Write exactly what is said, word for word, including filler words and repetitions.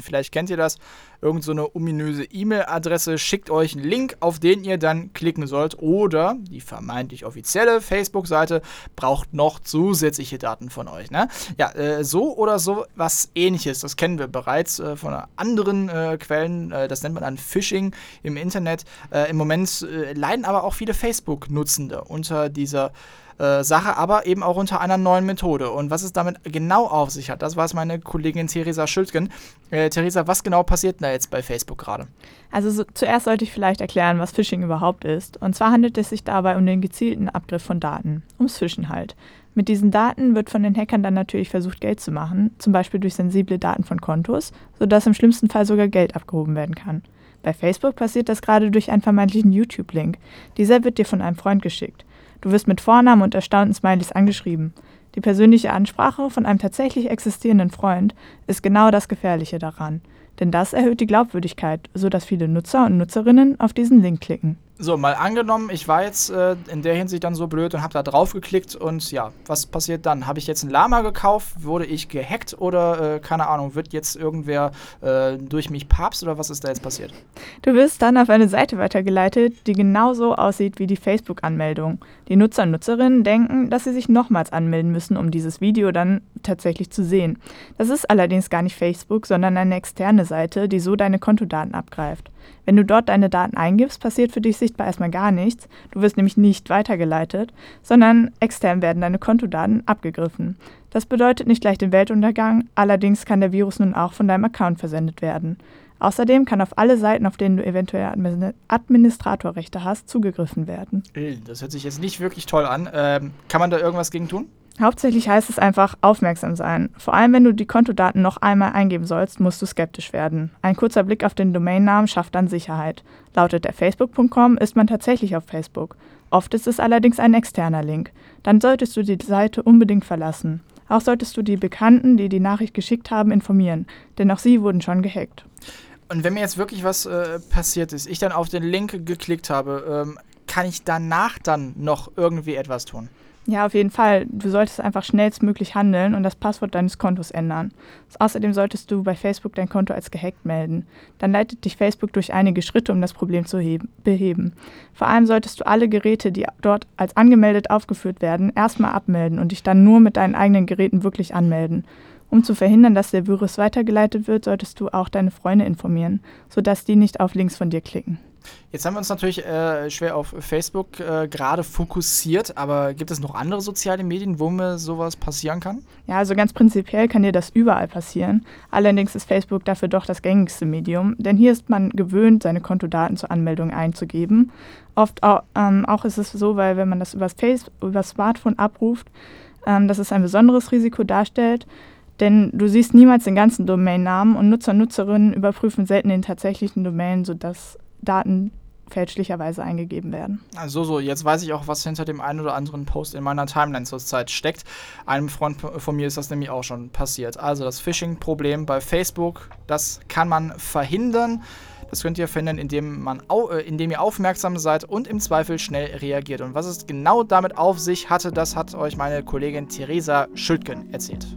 Vielleicht kennt ihr das. Irgend so eine ominöse E-Mail-Adresse schickt euch einen Link, auf den ihr dann klicken sollt. Oder die vermeintlich offizielle Facebook-Seite braucht noch zusätzliche Daten von euch. Ne? Ja, äh, so oder so was Ähnliches. Das kennen wir bereits äh, von anderen äh, Quellen. Äh, das nennt man dann Phishing im Internet. Äh, Im Moment äh, leiden aber auch viele Facebook-Nutzende unter dieser äh, Sache, aber eben auch unter einer neuen Methode. Und was es damit genau auf sich hat, das weiß meine Kollegin Theresa Schültgen. Äh, Theresa, was genau passiert denn da jetzt bei Facebook gerade? Also so, zuerst sollte ich vielleicht erklären, was Phishing überhaupt ist. Und zwar handelt es sich dabei um den gezielten Abgriff von Daten, ums Phischen halt. Mit diesen Daten wird von den Hackern dann natürlich versucht, Geld zu machen, zum Beispiel durch sensible Daten von Kontos, sodass im schlimmsten Fall sogar Geld abgehoben werden kann. Bei Facebook passiert das gerade durch einen vermeintlichen YouTube-Link. Dieser wird dir von einem Freund geschickt. Du wirst mit Vornamen und erstaunten Smileys angeschrieben. Die persönliche Ansprache von einem tatsächlich existierenden Freund ist genau das Gefährliche daran. Denn das erhöht die Glaubwürdigkeit, sodass viele Nutzer und Nutzerinnen auf diesen Link klicken. So, mal angenommen, ich war jetzt äh, in der Hinsicht dann so blöd und habe da drauf geklickt und ja, was passiert dann? Habe ich jetzt ein Lama gekauft? Wurde ich gehackt oder, äh, keine Ahnung, wird jetzt irgendwer äh, durch mich Papst oder was ist da jetzt passiert? Du wirst dann auf eine Seite weitergeleitet, die genauso aussieht wie die Facebook-Anmeldung. Die Nutzer und Nutzerinnen denken, dass sie sich nochmals anmelden müssen, um dieses Video dann tatsächlich zu sehen. Das ist allerdings gar nicht Facebook, sondern eine externe Seite, die so deine Kontodaten abgreift. Wenn du dort deine Daten eingibst, passiert für dich sichtbar erstmal gar nichts. Du wirst nämlich nicht weitergeleitet, sondern extern werden deine Kontodaten abgegriffen. Das bedeutet nicht gleich den Weltuntergang, allerdings kann der Virus nun auch von deinem Account versendet werden. Außerdem kann auf alle Seiten, auf denen du eventuell Administratorrechte hast, zugegriffen werden. Das hört sich jetzt nicht wirklich toll an. Ähm, kann man da irgendwas gegen tun? Hauptsächlich heißt es einfach aufmerksam sein. Vor allem, wenn du die Kontodaten noch einmal eingeben sollst, musst du skeptisch werden. Ein kurzer Blick auf den Domainnamen schafft dann Sicherheit. Lautet er facebook punkt com, ist man tatsächlich auf Facebook. Oft ist es allerdings ein externer Link. Dann solltest du die Seite unbedingt verlassen. Auch solltest du die Bekannten, die die Nachricht geschickt haben, informieren, denn auch sie wurden schon gehackt. Und wenn mir jetzt wirklich was äh, passiert ist, ich dann auf den Link geklickt habe, ähm, kann ich danach dann noch irgendwie etwas tun? Ja, auf jeden Fall. Du solltest einfach schnellstmöglich handeln und das Passwort deines Kontos ändern. Außerdem solltest du bei Facebook dein Konto als gehackt melden. Dann leitet dich Facebook durch einige Schritte, um das Problem zu heben, beheben. Vor allem solltest du alle Geräte, die dort als angemeldet aufgeführt werden, erstmal abmelden und dich dann nur mit deinen eigenen Geräten wirklich anmelden. Um zu verhindern, dass der Virus weitergeleitet wird, solltest du auch deine Freunde informieren, sodass die nicht auf Links von dir klicken. Jetzt haben wir uns natürlich äh, schwer auf Facebook äh, gerade fokussiert, aber gibt es noch andere soziale Medien, wo mir sowas passieren kann? Ja, also ganz prinzipiell kann dir das überall passieren. Allerdings ist Facebook dafür doch das gängigste Medium, denn hier ist man gewöhnt, seine Kontodaten zur Anmeldung einzugeben. Oft auch, ähm, auch ist es so, weil wenn man das übers, Face, übers Smartphone abruft, ähm, dass es ein besonderes Risiko darstellt. Denn du siehst niemals den ganzen Domainnamen und Nutzer und Nutzerinnen überprüfen selten den tatsächlichen Domain, sodass Daten fälschlicherweise eingegeben werden. Also so, jetzt weiß ich auch, was hinter dem einen oder anderen Post in meiner Timeline zurzeit steckt. Einem Freund von mir ist das nämlich auch schon passiert. Also das Phishing-Problem bei Facebook, das kann man verhindern. Das könnt ihr verhindern, indem, man au- äh, indem ihr aufmerksam seid und im Zweifel schnell reagiert. Und was es genau damit auf sich hatte, das hat euch meine Kollegin Theresa Schültgen erzählt.